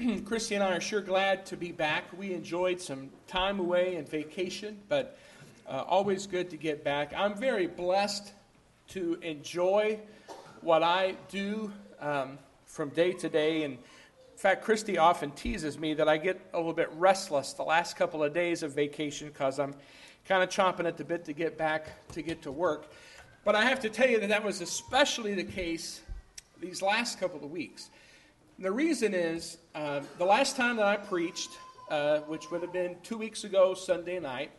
Christy and I are sure glad to be back. We enjoyed some time away and vacation, but always good to get back. I'm very blessed to enjoy what I do from day to day. And in fact, Christy often teases me that I get a little bit restless the last couple of days of vacation because I'm kind of chomping at the bit to get back to get to work. But I have to tell you that was especially the case these last couple of weeks. And the reason is, the last time that I preached, which would have been 2 weeks ago, Sunday night,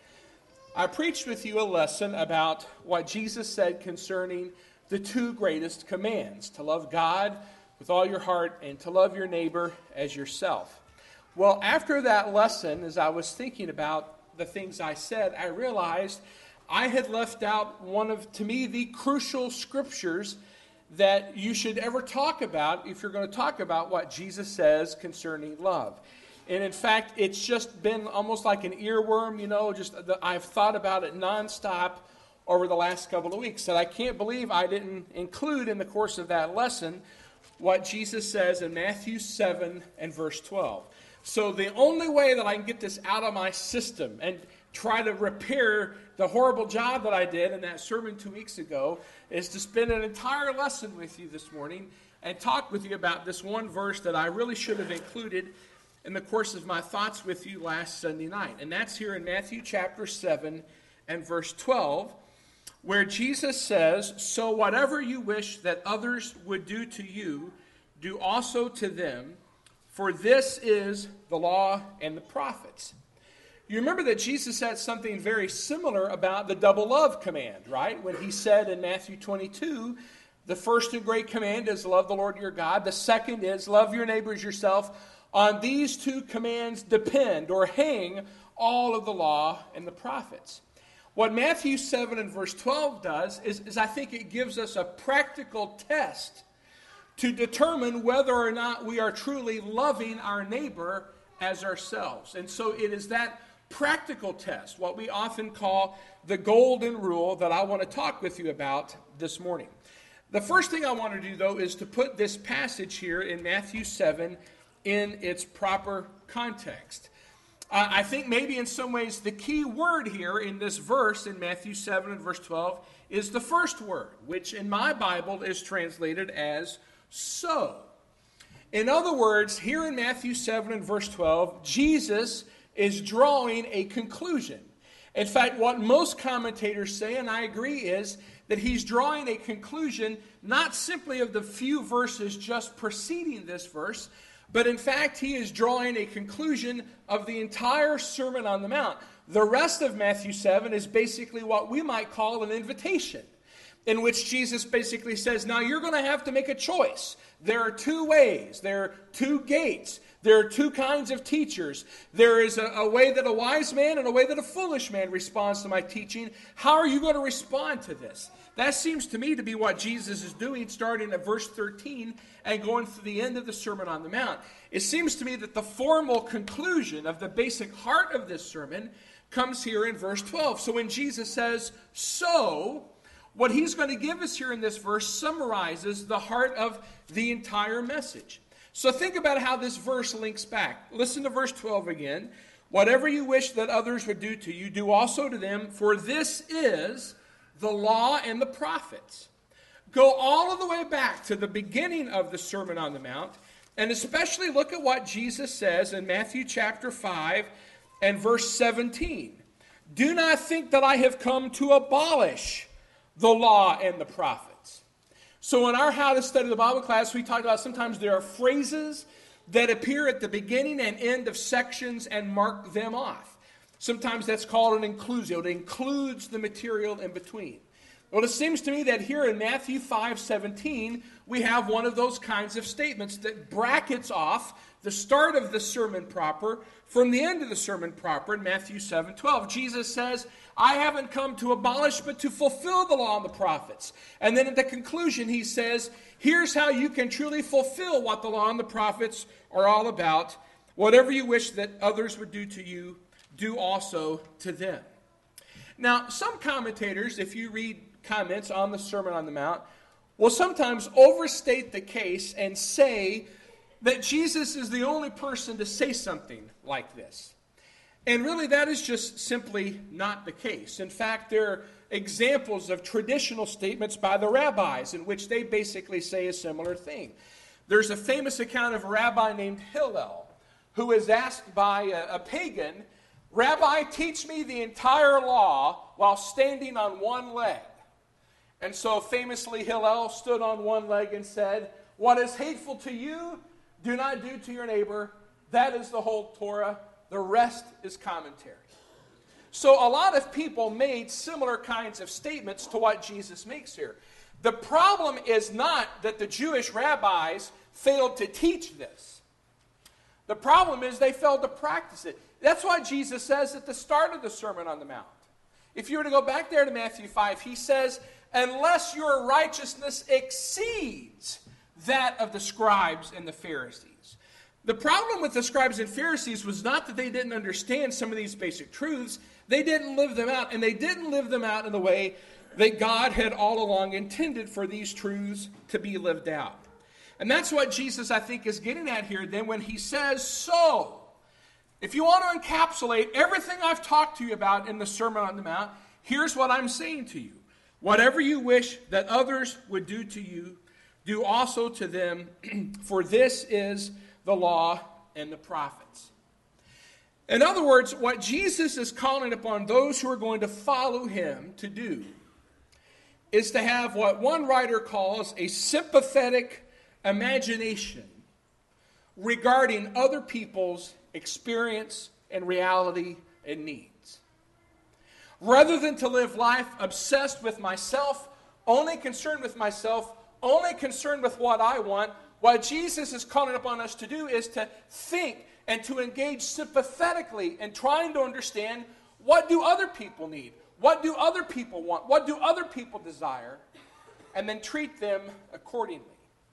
I preached with you a lesson about what Jesus said concerning the two greatest commands, to love God with all your heart and to love your neighbor as yourself. Well, after that lesson, as I was thinking about the things I said, I realized I had left out one of, to me, the crucial scriptures that you should ever talk about if you're going to talk about what Jesus says concerning love. And in fact, it's just been almost like an earworm, I've thought about it nonstop over the last couple of weeks. And I can't believe I didn't include in the course of that lesson what Jesus says in Matthew 7 and verse 12. So the only way that I can get this out of my system and try to repair the horrible job that I did in that sermon 2 weeks ago is to spend an entire lesson with you this morning and talk with you about this one verse that I really should have included in the course of my thoughts with you last Sunday night. And that's here in Matthew chapter 7 and verse 12, where Jesus says, "So whatever you wish that others would do to you, do also to them, for this is the law and the prophets." You remember that Jesus said something very similar about the double love command, right? When he said in Matthew 22, the first and great command is love the Lord your God. The second is love your neighbors yourself. On these two commands depend or hang all of the law and the prophets. What Matthew 7 and verse 12 does is I think it gives us a practical test to determine whether or not we are truly loving our neighbor as ourselves. And so it is that practical test, what we often call the golden rule, that I want to talk with you about this morning. The first thing I want to do, though, is to put this passage here in Matthew 7 in its proper context. I think maybe in some ways the key word here in this verse in Matthew 7 and verse 12 is the first word, which in my Bible is translated as so. In other words, here in Matthew 7 and verse 12, Jesus is drawing a conclusion. In fact, what most commentators say, and I agree, is that he's drawing a conclusion not simply of the few verses just preceding this verse, but in fact, he is drawing a conclusion of the entire Sermon on the Mount. The rest of Matthew 7 is basically what we might call an invitation, in which Jesus basically says, now you're going to have to make a choice. There are two ways. There are two gates. There are two kinds of teachers. There is a way that a wise man and a way that a foolish man responds to my teaching. How are you going to respond to this? That seems to me to be what Jesus is doing, starting at verse 13 and going through the end of the Sermon on the Mount. It seems to me that the formal conclusion of the basic heart of this sermon comes here in verse 12. So when Jesus says, so, what he's going to give us here in this verse summarizes the heart of the entire message. So think about how this verse links back. Listen to verse 12 again. Whatever you wish that others would do to you, do also to them, for this is the law and the prophets. Go all of the way back to the beginning of the Sermon on the Mount, and especially look at what Jesus says in Matthew chapter 5 and verse 17. Do not think that I have come to abolish the law and the prophets. So in our How to Study the Bible class, we talked about sometimes there are phrases that appear at the beginning and end of sections and mark them off. Sometimes that's called an inclusio. It includes the material in between. Well, it seems to me that here in Matthew 5:17, we have one of those kinds of statements that brackets off the start of the sermon proper from the end of the sermon proper in Matthew 7:12. Jesus says, I haven't come to abolish, but to fulfill the law and the prophets. And then at the conclusion, he says, here's how you can truly fulfill what the law and the prophets are all about. Whatever you wish that others would do to you, do also to them. Now, some commentators, if you read comments on the Sermon on the Mount, will sometimes overstate the case and say that Jesus is the only person to say something like this. And really, that is just simply not the case. In fact, there are examples of traditional statements by the rabbis in which they basically say a similar thing. There's a famous account of a rabbi named Hillel, who is asked by a pagan, "Rabbi, teach me the entire law while standing on one leg." And so famously Hillel stood on one leg and said, "What is hateful to you, do not do to your neighbor. That is the whole Torah. The rest is commentary." So a lot of people made similar kinds of statements to what Jesus makes here. The problem is not that the Jewish rabbis failed to teach this. The problem is they failed to practice it. That's why Jesus says at the start of the Sermon on the Mount. If you were to go back there to Matthew 5, he says, "Unless your righteousness exceeds that of the scribes and the Pharisees." The problem with the scribes and Pharisees was not that they didn't understand some of these basic truths. They didn't live them out, and they didn't live them out in the way that God had all along intended for these truths to be lived out. And that's what Jesus, I think, is getting at here then when he says, "So, if you want to encapsulate everything I've talked to you about in the Sermon on the Mount, here's what I'm saying to you. Whatever you wish that others would do to you, do also to them, for this is the law and the prophets." In other words, what Jesus is calling upon those who are going to follow him to do is to have what one writer calls a sympathetic imagination regarding other people's experience and reality and needs. Rather than to live life obsessed with myself, only concerned with myself, only concerned with what I want, what Jesus is calling upon us to do is to think and to engage sympathetically in trying to understand, what do other people need? What do other people want? What do other people desire? And then treat them accordingly.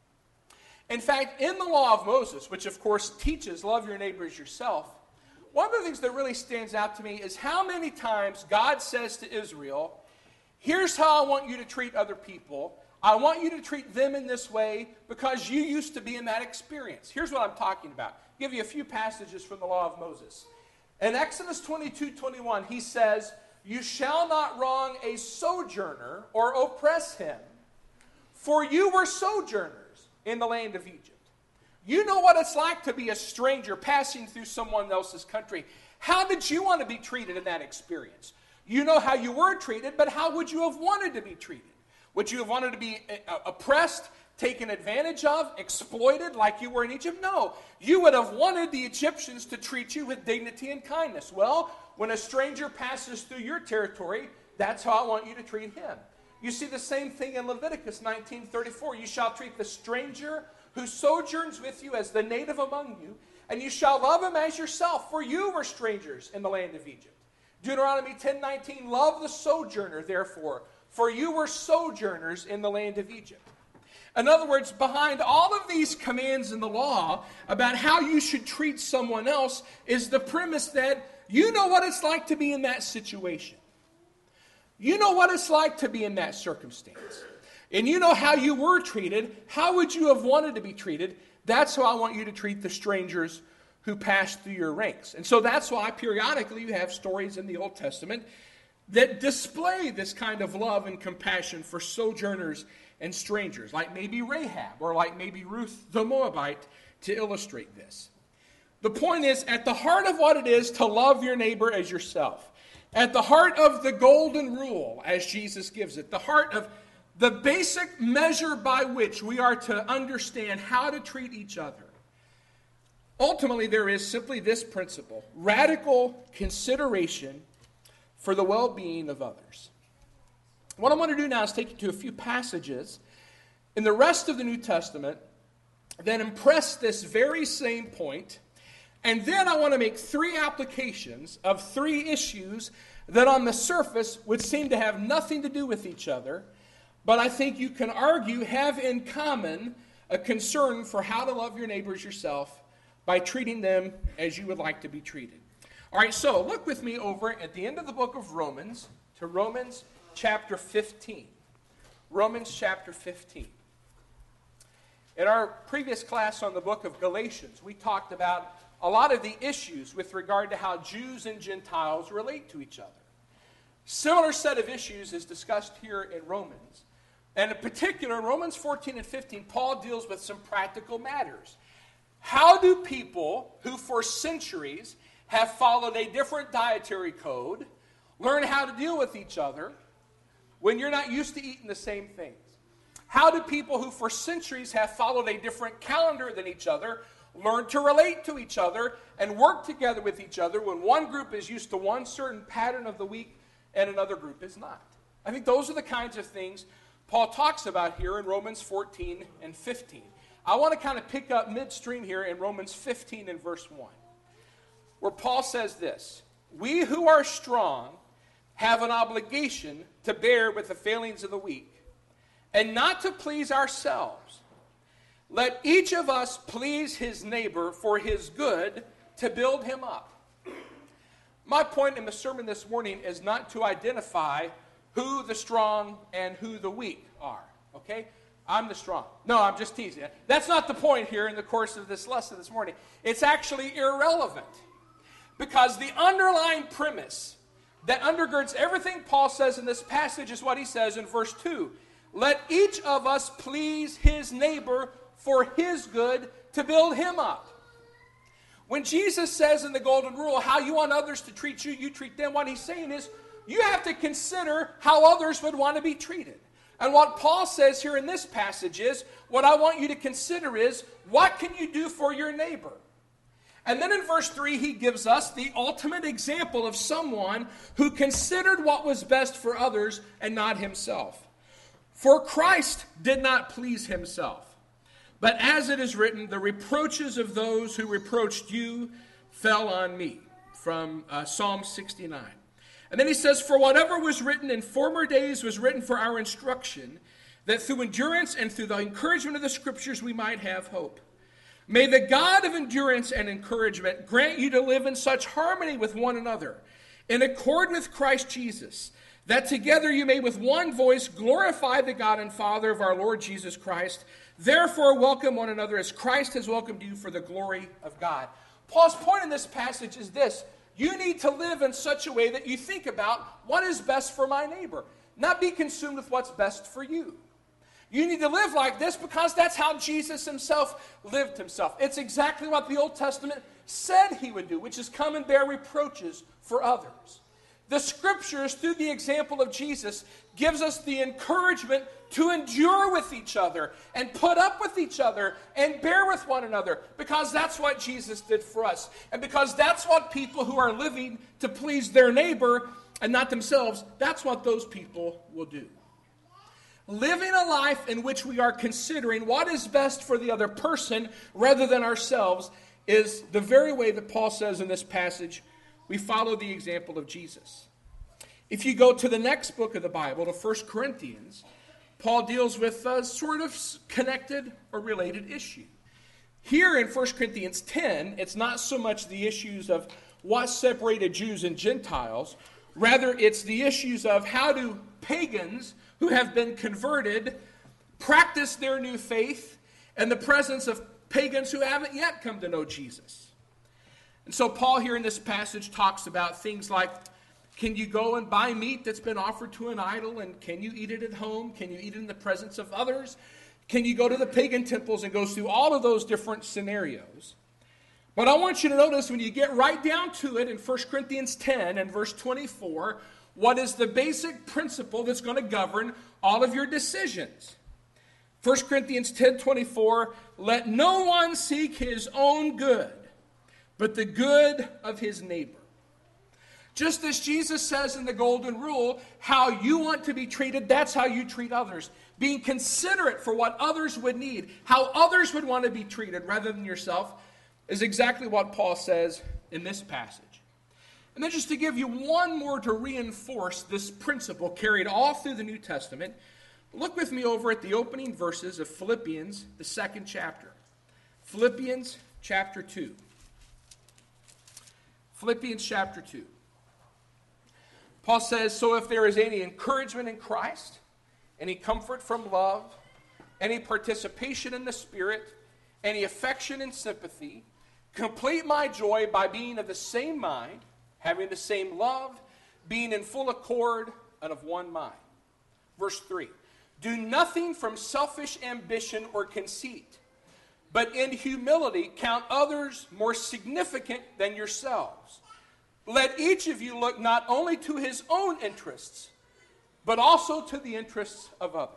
In fact, in the law of Moses, which of course teaches love your neighbor as yourself, one of the things that really stands out to me is how many times God says to Israel, "Here's how I want you to treat other people. I want you to treat them in this way because you used to be in that experience." Here's what I'm talking about. I'll give you a few passages from the law of Moses. In Exodus 22:21, he says, "You shall not wrong a sojourner or oppress him, for you were sojourners in the land of Egypt." You know what it's like to be a stranger passing through someone else's country. How did you want to be treated in that experience? You know how you were treated, but how would you have wanted to be treated? Would you have wanted to be oppressed, taken advantage of, exploited like you were in Egypt? No. You would have wanted the Egyptians to treat you with dignity and kindness. Well, when a stranger passes through your territory, that's how I want you to treat him. You see the same thing in Leviticus 19:34. "You shall treat the stranger who sojourns with you as the native among you, and you shall love him as yourself, for you were strangers in the land of Egypt." Deuteronomy 10:19, "Love the sojourner, therefore, for you were sojourners in the land of Egypt." In other words, behind all of these commands in the law about how you should treat someone else is the premise that you know what it's like to be in that situation. You know what it's like to be in that circumstance. And you know how you were treated. How would you have wanted to be treated? That's how I want you to treat the strangers who pass through your ranks. And so that's why periodically you have stories in the Old Testament that display this kind of love and compassion for sojourners and strangers, like maybe Rahab or like maybe Ruth the Moabite, to illustrate this. The point is, at the heart of what it is to love your neighbor as yourself, at the heart of the golden rule, as Jesus gives it, the heart of the basic measure by which we are to understand how to treat each other, ultimately there is simply this principle: radical consideration for the well-being of others. What I want to do now is take you to a few passages in the rest of the New Testament that impress this very same point, and then I want to make three applications of three issues that on the surface would seem to have nothing to do with each other, but I think you can argue have in common a concern for how to love your neighbors yourself by treating them as you would like to be treated. All right, so look with me over at the end of the book of Romans to Romans chapter 15. Romans chapter 15. In our previous class on the book of Galatians, we talked about a lot of the issues with regard to how Jews and Gentiles relate to each other. Similar set of issues is discussed here in Romans. And in particular, in Romans 14 and 15, Paul deals with some practical matters. How do people who for centuries have followed a different dietary code learn how to deal with each other when you're not used to eating the same things? How do people who for centuries have followed a different calendar than each other learn to relate to each other and work together with each other when one group is used to one certain pattern of the week and another group is not? I think those are the kinds of things Paul talks about here in Romans 14 and 15. I want to kind of pick up midstream here in Romans 15 and verse 1, where Paul says this: "We who are strong have an obligation to bear with the failings of the weak, and not to please ourselves. Let each of us please his neighbor for his good, to build him up." My point in the sermon this morning is not to identify who the strong and who the weak are, okay? I'm the strong. No, I'm just teasing. That's not the point here in the course of this lesson this morning. It's actually irrelevant, because the underlying premise that undergirds everything Paul says in this passage is what he says in verse 2. Let each of us please his neighbor for his good, to build him up. When Jesus says in the Golden Rule, how you want others to treat you, you treat them, what he's saying is, you have to consider how others would want to be treated. And what Paul says here in this passage is, what I want you to consider is, what can you do for your neighbor? And then in verse 3, he gives us the ultimate example of someone who considered what was best for others and not himself. For Christ did not please himself, but as it is written, the reproaches of those who reproached you fell on me, from Psalm 69. And then he says, for whatever was written in former days was written for our instruction, that through endurance and through the encouragement of the Scriptures we might have hope. May the God of endurance and encouragement grant you to live in such harmony with one another, in accord with Christ Jesus, that together you may with one voice glorify the God and Father of our Lord Jesus Christ. Therefore welcome one another as Christ has welcomed you for the glory of God. Paul's point in this passage is this: you need to live in such a way that you think about what is best for my neighbor, not be consumed with what's best for you. You need to live like this because that's how Jesus himself lived himself. It's exactly what the Old Testament said he would do, which is come and bear reproaches for others. The Scriptures, through the example of Jesus, gives us the encouragement to endure with each other and put up with each other and bear with one another, because that's what Jesus did for us. And because that's what people who are living to please their neighbor and not themselves, that's what those people will do. Living a life in which we are considering what is best for the other person rather than ourselves is the very way that Paul says in this passage we follow the example of Jesus. If you go to the next book of the Bible, to 1 Corinthians, Paul deals with a sort of connected or related issue. Here in 1 Corinthians 10, it's not so much the issues of what separated Jews and Gentiles. Rather, it's the issues of how do pagans who have been converted practice their new faith in the presence of pagans who haven't yet come to know Jesus. And so Paul here in this passage talks about things like, can you go and buy meat that's been offered to an idol, and can you eat it at home? Can you eat it in the presence of others? Can you go to the pagan temples? And goes through all of those different scenarios. But I want you to notice when you get right down to it in 1 Corinthians 10 and verse 24, what is the basic principle that's going to govern all of your decisions? 1 Corinthians 10:24, let no one seek his own good, but the good of his neighbor. Just as Jesus says in the Golden Rule, how you want to be treated, that's how you treat others. Being considerate for what others would need, how others would want to be treated rather than yourself, is exactly what Paul says in this passage. And then just to give you one more to reinforce this principle carried all through the New Testament, look with me over at the opening verses of Philippians, the 2nd chapter. Philippians chapter 2. Philippians chapter 2. Paul says, so if there is any encouragement in Christ, any comfort from love, any participation in the Spirit, any affection and sympathy. Complete my joy by being of the same mind, having the same love, being in full accord and of one mind. Verse 3, do nothing from selfish ambition or conceit, but in humility count others more significant than yourselves. Let each of you look not only to his own interests, but also to the interests of others.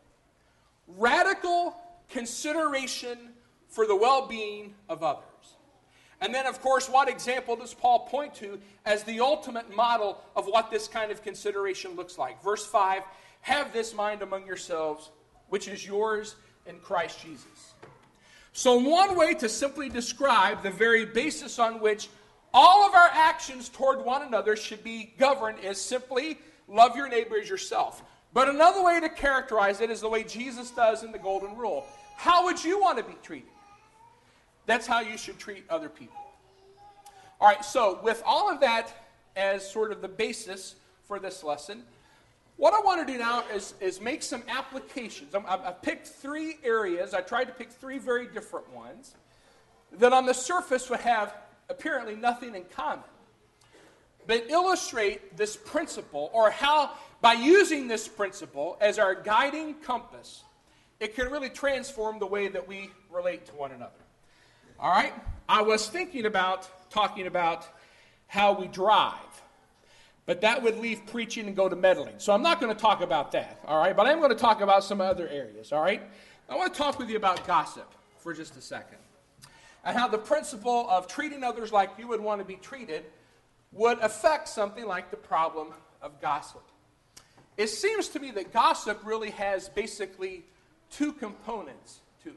Radical consideration for the well-being of others. And then, of course, what example does Paul point to as the ultimate model of what this kind of consideration looks like? Verse 5, have this mind among yourselves, which is yours in Christ Jesus. So one way to simply describe the very basis on which all of our actions toward one another should be governed is simply love your neighbor as yourself. But another way to characterize it is the way Jesus does in the Golden Rule. How would you want to be treated? That's how you should treat other people. All right, so with all of that as sort of the basis for this lesson, what I want to do now is make some applications. I've picked 3 areas. I tried to pick 3 very different ones that on the surface would have apparently nothing in common, but illustrate this principle, or how by using this principle as our guiding compass, it can really transform the way that we relate to one another. All right? I was thinking about talking about how we drive, but that would leave preaching and go to meddling. So I'm not going to talk about that, all right? But I'm going to talk about some other areas, all right? I want to talk with you about gossip for just a second, and how the principle of treating others like you would want to be treated would affect something like the problem of gossip. It seems to me that gossip really has basically 2 components to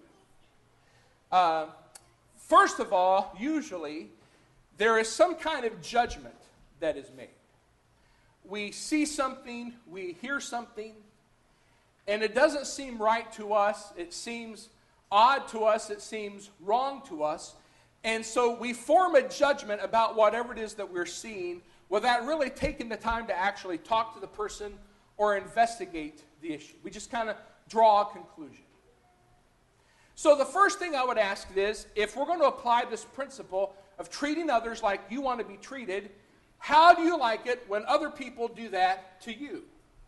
it. First of all, usually, there is some kind of judgment that is made. We see something, we hear something, and it doesn't seem right to us. It seems odd to us. It seems wrong to us. And so we form a judgment about whatever it is that we're seeing without really taking the time to actually talk to the person or investigate the issue. We just kind of draw a conclusion. So the first thing I would ask is, if we're going to apply this principle of treating others like you want to be treated, how do you like it when other people do that to you?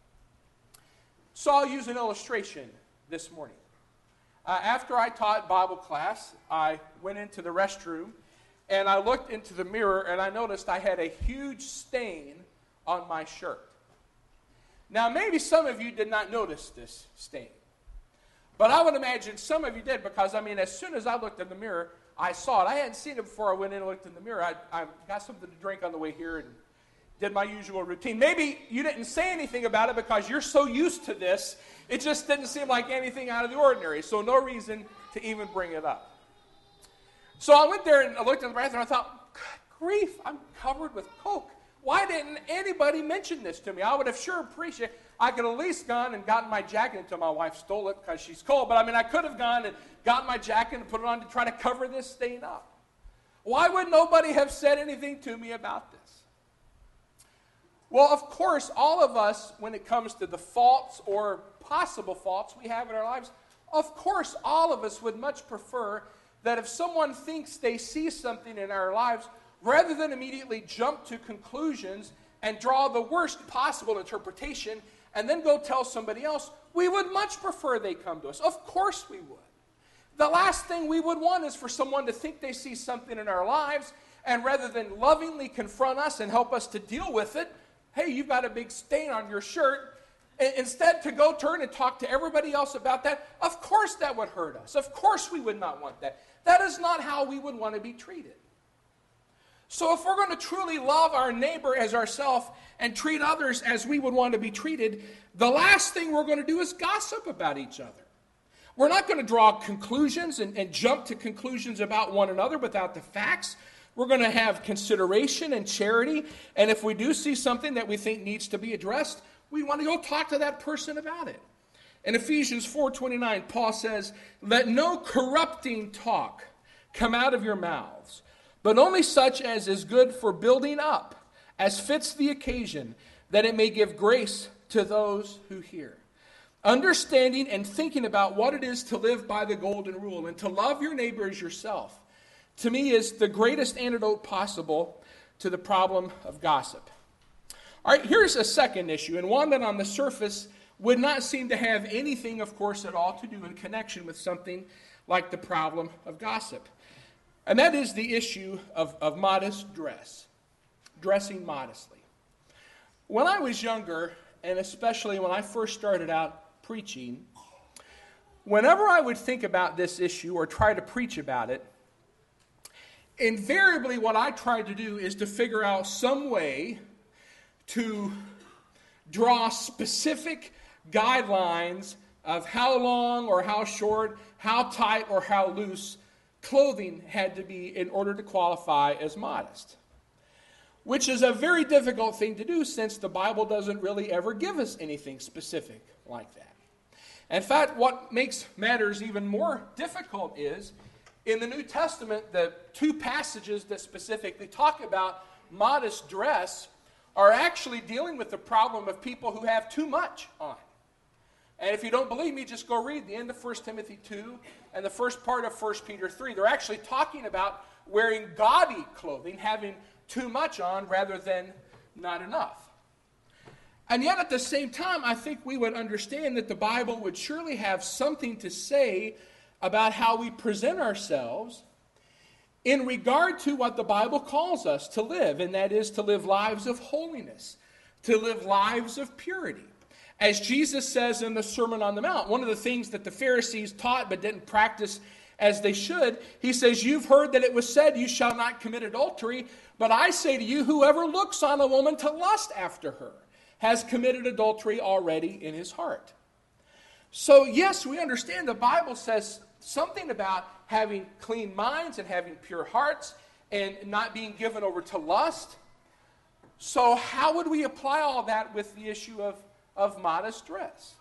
So I'll use an illustration this morning. After I taught Bible class, I went into the restroom, and I looked into the mirror, and I noticed I had a huge stain on my shirt. Now, maybe some of you did not notice this stain. But I would imagine some of you did, because, as soon as I looked in the mirror, I saw it. I hadn't seen it before I went in and looked in the mirror. I got something to drink on the way here and did my usual routine. Maybe you didn't say anything about it because you're so used to this, it just didn't seem like anything out of the ordinary, so no reason to even bring it up. So I went there and I looked in the bathroom and I thought, good grief, I'm covered with Coke. Why didn't anybody mention this to me? I would have sure appreciated. I could have at least gone and gotten my jacket until my wife stole it because she's cold. But I could have gone and gotten my jacket and put it on to try to cover this stain up. Why would nobody have said anything to me about this? Well, of course, all of us, when it comes to the faults or possible faults we have in our lives, of course, all of us would much prefer that if someone thinks they see something in our lives, rather than immediately jump to conclusions and draw the worst possible interpretation and then go tell somebody else, we would much prefer they come to us. Of course we would. The last thing we would want is for someone to think they see something in our lives, and rather than lovingly confront us and help us to deal with it, hey, you've got a big stain on your shirt, instead to go turn and talk to everybody else about that. Of course that would hurt us. Of course we would not want that. That is not how we would want to be treated. So if we're going to truly love our neighbor as ourselves and treat others as we would want to be treated, the last thing we're going to do is gossip about each other. We're not going to draw conclusions and jump to conclusions about one another without the facts. We're going to have consideration and charity, and if we do see something that we think needs to be addressed, we want to go talk to that person about it. In Ephesians 4:29, Paul says, "Let no corrupting talk come out of your mouths, but only such as is good for building up, as fits the occasion, that it may give grace to those who hear." understanding and thinking about what it is to live by the golden rule and to love your neighbor as yourself, to me, is the greatest antidote possible to the problem of gossip. All right, here's a second issue, and one that on the surface would not seem to have anything, of course, at all to do in connection with something like the problem of gossip. And that is the issue of modest dress, dressing modestly. When I was younger, and especially when I first started out preaching, whenever I would think about this issue or try to preach about it, invariably what I tried to do is to figure out some way to draw specific guidelines of how long or how short, how tight or how loose clothing had to be in order to qualify as modest. Which is a very difficult thing to do, since the Bible doesn't really ever give us anything specific like that. In fact, what makes matters even more difficult is, in the New Testament, the two passages that specifically talk about modest dress are actually dealing with the problem of people who have too much on. And if you don't believe me, just go read the end of 1 Timothy 2 and the first part of 1 Peter 3. They're actually talking about wearing gaudy clothing, having too much on rather than not enough. And yet at the same time, I think we would understand that the Bible would surely have something to say about how we present ourselves in regard to what the Bible calls us to live, and that is to live lives of holiness, to live lives of purity. As Jesus says in the Sermon on the Mount, one of the things that the Pharisees taught but didn't practice as they should, he says, "You've heard that it was said, 'You shall not commit adultery,' but I say to you, whoever looks on a woman to lust after her has committed adultery already in his heart." So yes, we understand the Bible says something about having clean minds and having pure hearts and not being given over to lust. So how would we apply all that with the issue of modest dress?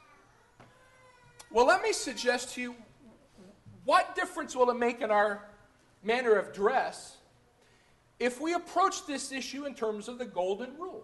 Well, let me suggest to you, what difference will it make in our manner of dress if we approach this issue in terms of the golden rule?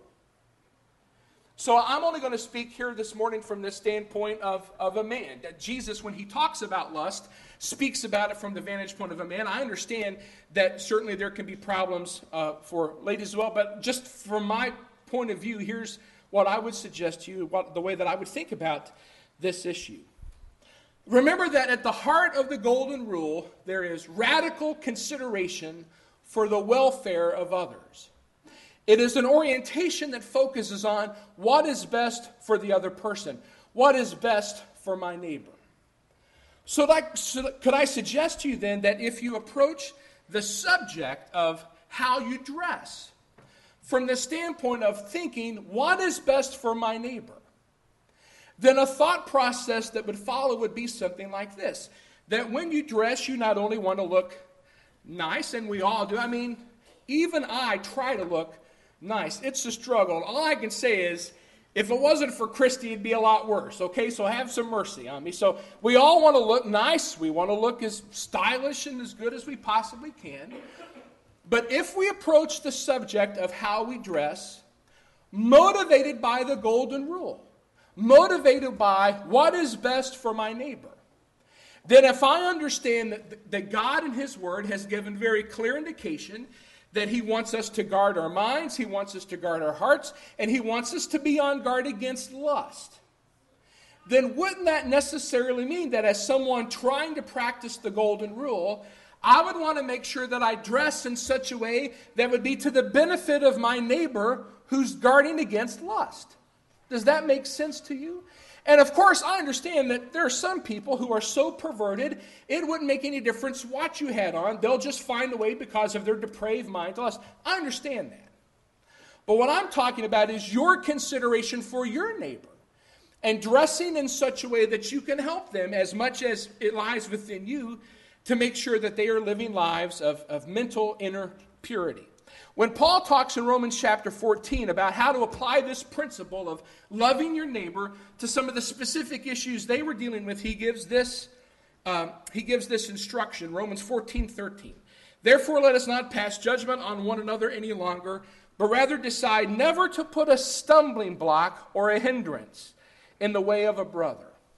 So I'm only going to speak here this morning from the standpoint of a man. That Jesus, when he talks about lust, speaks about it from the vantage point of a man. I understand that certainly there can be problems for ladies as well, but just from my point of view, here's what I would suggest to you, the way that I would think about this issue. Remember that at the heart of the golden rule, there is radical consideration for the welfare of others. It is an orientation that focuses on what is best for the other person, what is best for my neighbor. So could I suggest to you then that if you approach the subject of how you dress from the standpoint of thinking, what is best for my neighbor, then a thought process that would follow would be something like this: that when you dress, you not only want to look nice, and we all do. I mean, even I try to look nice. It's a struggle. All I can say is, if it wasn't for Christy, it'd be a lot worse. Okay, so have some mercy on me. So we all want to look nice. We want to look as stylish and as good as we possibly can. But if we approach the subject of how we dress, motivated by the golden rule, motivated by what is best for my neighbor, then if I understand that God in His Word has given very clear indication that He wants us to guard our minds, He wants us to guard our hearts, and He wants us to be on guard against lust, then wouldn't that necessarily mean that as someone trying to practice the golden rule, I would want to make sure that I dress in such a way that would be to the benefit of my neighbor who's guarding against lust? Does that make sense to you? And of course, I understand that there are some people who are so perverted, it wouldn't make any difference what you had on. They'll just find a way because of their depraved mind to lust. I understand that. But what I'm talking about is your consideration for your neighbor and dressing in such a way that you can help them as much as it lies within you to make sure that they are living lives of mental inner purity. When Paul talks in Romans chapter 14 about how to apply this principle of loving your neighbor to some of the specific issues they were dealing with, he gives this instruction, Romans 14:13. "Therefore let us not pass judgment on one another any longer, but rather decide never to put a stumbling block or a hindrance in the way of a brother."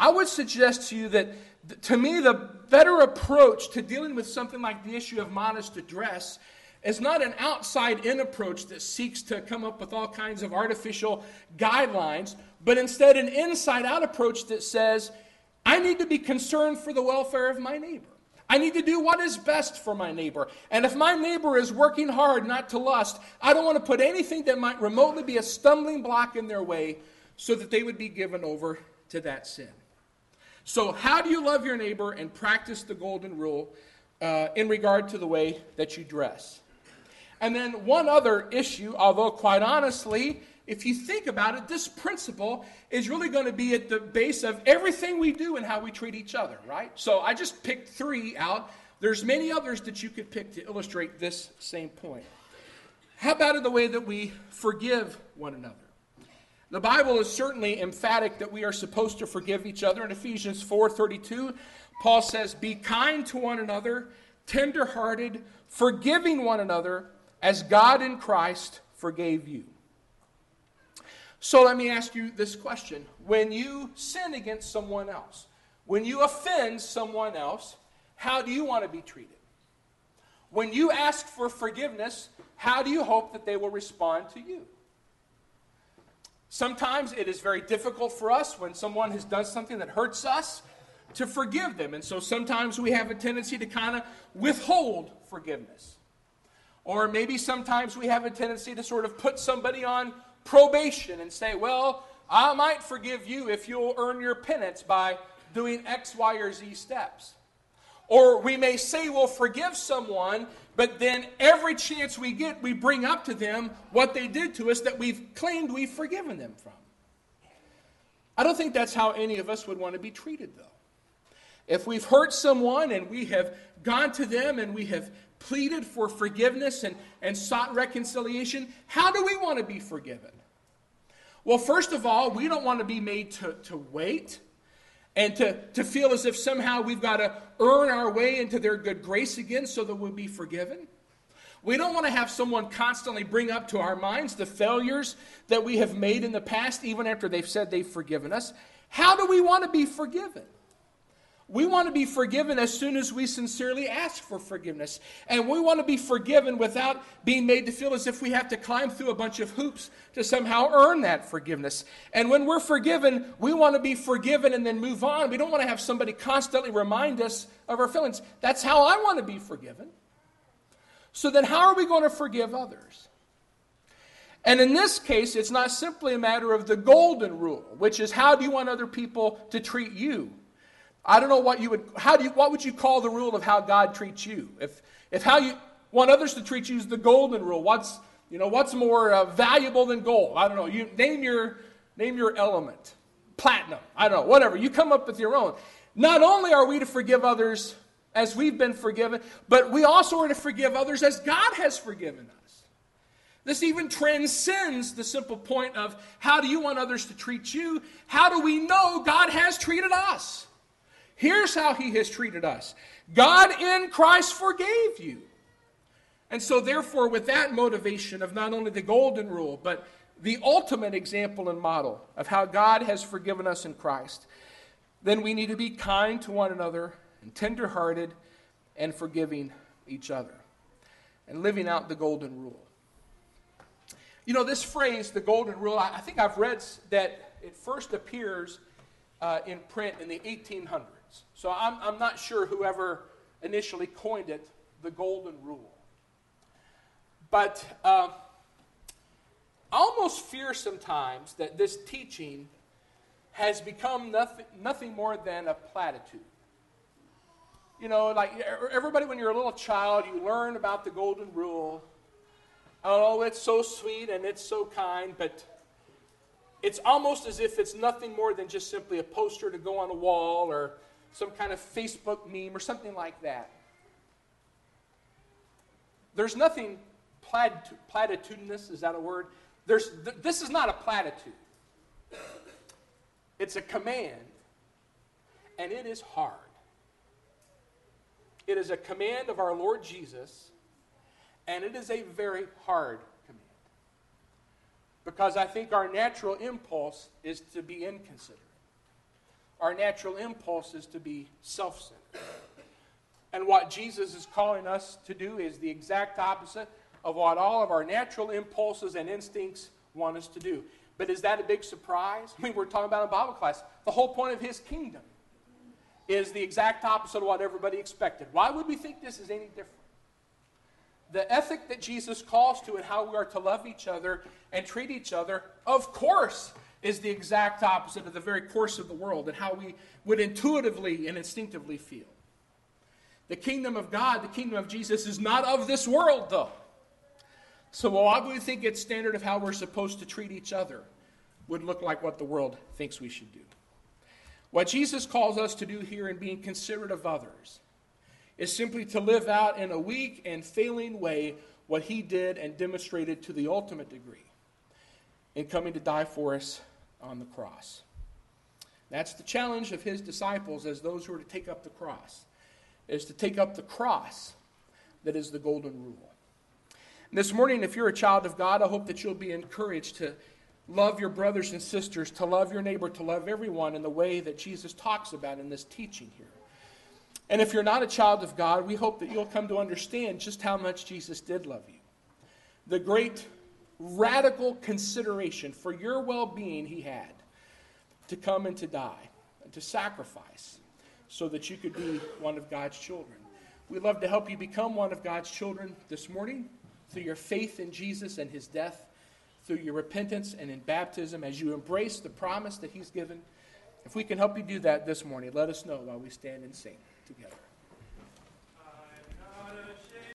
I would suggest to you that, to me, the better approach to dealing with something like the issue of modest address is not an outside-in approach that seeks to come up with all kinds of artificial guidelines, but instead an inside-out approach that says, I need to be concerned for the welfare of my neighbor. I need to do what is best for my neighbor. And if my neighbor is working hard not to lust, I don't want to put anything that might remotely be a stumbling block in their way so that they would be given over to that sin. So how do you love your neighbor and practice the golden rule in regard to the way that you dress? And then one other issue, although quite honestly, if you think about it, this principle is really going to be at the base of everything we do and how we treat each other, right? So I just picked 3 out. There's many others that you could pick to illustrate this same point. How about in the way that we forgive one another? The Bible is certainly emphatic that we are supposed to forgive each other. In Ephesians 4:32, Paul says, be kind to one another, tender-hearted, forgiving one another, as God in Christ forgave you. So let me ask you this question. When you sin against someone else, when you offend someone else, how do you want to be treated? When you ask for forgiveness, how do you hope that they will respond to you? Sometimes it is very difficult for us when someone has done something that hurts us to forgive them. And so sometimes we have a tendency to kind of withhold forgiveness. Or maybe sometimes we have a tendency to sort of put somebody on probation and say, well, I might forgive you if you'll earn your penance by doing X, Y, or Z steps. Or we may say we'll forgive someone, but then every chance we get, we bring up to them what they did to us that we've claimed we've forgiven them from. I don't think that's how any of us would want to be treated, though. If we've hurt someone and we have gone to them and we have pleaded for forgiveness and sought reconciliation, how do we want to be forgiven? Well, first of all, we don't want to be made to wait and to feel as if somehow we've got to earn our way into their good grace again so that we'll be forgiven. We don't want to have someone constantly bring up to our minds the failures that we have made in the past, even after they've said they've forgiven us. How do we want to be forgiven? We want to be forgiven as soon as we sincerely ask for forgiveness. And we want to be forgiven without being made to feel as if we have to climb through a bunch of hoops to somehow earn that forgiveness. And when we're forgiven, we want to be forgiven and then move on. We don't want to have somebody constantly remind us of our feelings. That's how I want to be forgiven. So then how are we going to forgive others? And in this case, it's not simply a matter of the golden rule, which is how do you want other people to treat you? I don't know what would you call the rule of how God treats you? If how you want others to treat you is the golden rule, what's more valuable than gold? I don't know. You name your element. Platinum. I don't know. Whatever. You come up with your own. Not only are we to forgive others as we've been forgiven, but we also are to forgive others as God has forgiven us. This even transcends the simple point of how do you want others to treat you? How do we know God has treated us? Here's how he has treated us. God in Christ forgave you. And so therefore, with that motivation of not only the golden rule, but the ultimate example and model of how God has forgiven us in Christ, then we need to be kind to one another and tender-hearted and forgiving each other and living out the golden rule. You know, this phrase, the golden rule, I think I've read that it first appears in print in the 1800s. So I'm not sure whoever initially coined it, the golden rule. But I almost fear sometimes that this teaching has become nothing more than a platitude. You know, like everybody when you're a little child, you learn about the golden rule. Oh, it's so sweet and it's so kind, but it's almost as if it's nothing more than just simply a poster to go on a wall or some kind of Facebook meme or something like that. There's nothing platitudinous, is that a word? This is not a platitude. It's a command, and it is hard. It is a command of our Lord Jesus, and it is a very hard command. Because I think our natural impulse is to be inconsiderate. our natural impulse is to be self-centered. And what Jesus is calling us to do is the exact opposite of what all of our natural impulses and instincts want us to do. But is that a big surprise? I mean, we're talking about in Bible class. The whole point of his kingdom is the exact opposite of what everybody expected. Why would we think this is any different? The ethic that Jesus calls to and how we are to love each other and treat each other, of course, is the exact opposite of the very course of the world and how we would intuitively and instinctively feel. The kingdom of God, the kingdom of Jesus, is not of this world, though. So why would we think its standard of how we're supposed to treat each other would look like what the world thinks we should do? What Jesus calls us to do here in being considerate of others is simply to live out in a weak and failing way what he did and demonstrated to the ultimate degree in coming to die for us on the cross. That's the challenge of his disciples as those who are to take up the cross, is to take up the cross that is the golden rule. And this morning, if you're a child of God, I hope that you'll be encouraged to love your brothers and sisters, to love your neighbor, to love everyone in the way that Jesus talks about in this teaching here. And if you're not a child of God, we hope that you'll come to understand just how much Jesus did love you. The great radical consideration for your well-being he had to come and to die and to sacrifice so that you could be one of God's children. We'd love to help you become one of God's children this morning through your faith in Jesus and his death, through your repentance and in baptism as you embrace the promise that he's given. If we can help you do that this morning, let us know while we stand and sing together.